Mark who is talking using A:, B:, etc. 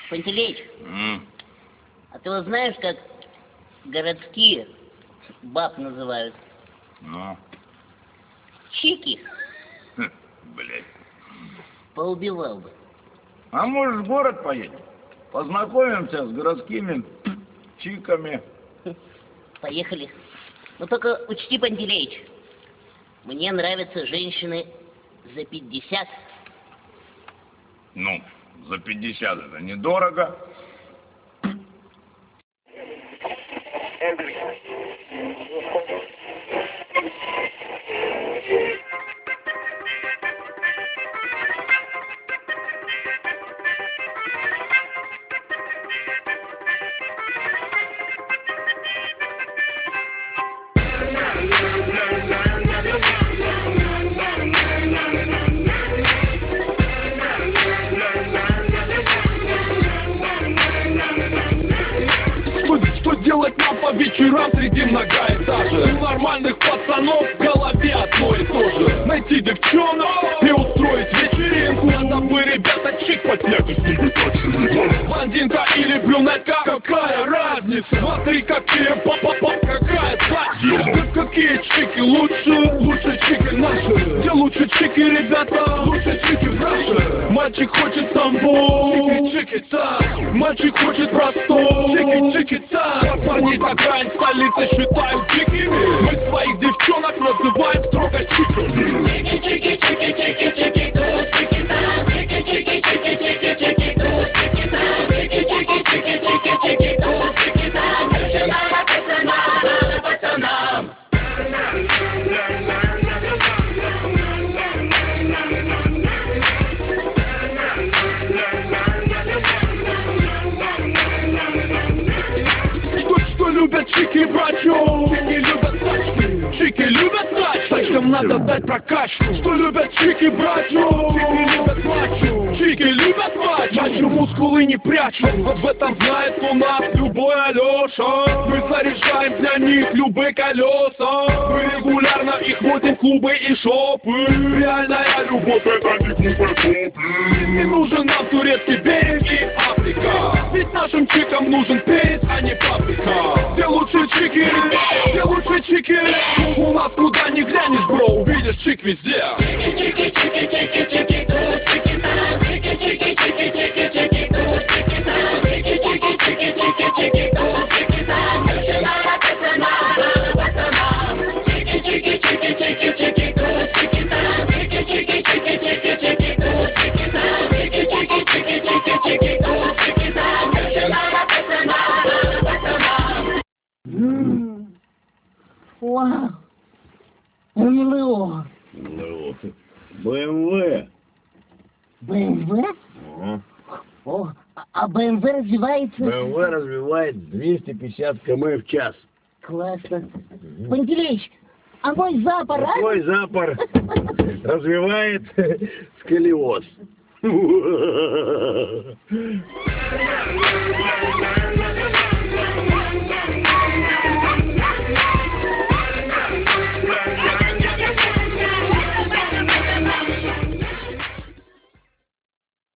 A: Пантелеич, а ты вот знаешь, как городские баб называют?
B: Ну?
A: Чики.
B: Блядь.
A: Поубивал бы.
B: А может, в город поедем? Познакомимся с городскими чиками.
A: Поехали. Но только учти, Пантелеич, мне нравятся женщины за 50.
B: Ну, за 50 это недорого.
C: Что делать нам по вечерам среди многоэтажек? У нормальных пацанов в голове одно и то же: найти девчонок и устроить вечеринку. Надо бы, ребята, чик поднять и с ними так. Блондинка или брюнетка, какая разница? Смотри, какие па-па-па, какая задница. Какие чики лучше? Лучше чики наши. Где лучше чики, ребята? Лучше чики в Раше. Мальчик хочет самбо, чики-чики-та. Мальчик хочет простой, чики-чики-та. Парни как рань в столице считают чикими. Мы своих девчонок называем строго чиками. Чики-чики-чики-чики-чики, чики-та. Чики-чики-чики-чики-чики, чики-та. Чики-чики-чики-чики-чики, чики-та. Начинала пацанам, пацанам. Что любят чики, братьё? Чики любят тачки. Чики любят тачки. Тачкам надо дать прокачку. Что любят чики, братьё? Чики любят мачо. Чики любят мачо. Мачо мускулы не прячут. Вот в этом знает у нас любой Алёша. Мы заряжаем для них любые колеса. Мы регулярно их водим в клубы и шопы. Реальная любовь — это не глупые сопли. Не нужен нам турецкий берег и Африка. Ведь нашим чикам нужен перец, а не паприка. Где лучше чики? Где лучше чики? У нас куда ни глянешь, бро, увидишь чик везде. Чики-чики-чики-чики-чики, чики-та. Чики-чики-чики-чики-чики, чики-та. Чики-чики-чики-чики-чики, чики-та. Начинала пацанам, пацанам. Чики-чики-чики-чики-чики, чики-та. Чики-чики-чики-чики-чики, чики-та. Чики-чики-чики-чики-чики, чики-та. Начинала пацанам, пацанам.
A: Вау! НЛО.
B: Ну, БМВ.
A: БМВ? О, а БМВ развивается?
B: БМВ развивает 250 км в час. Классно.
A: Пантелеич, а мой запор, а?
B: Твой запор развивает сколиоз.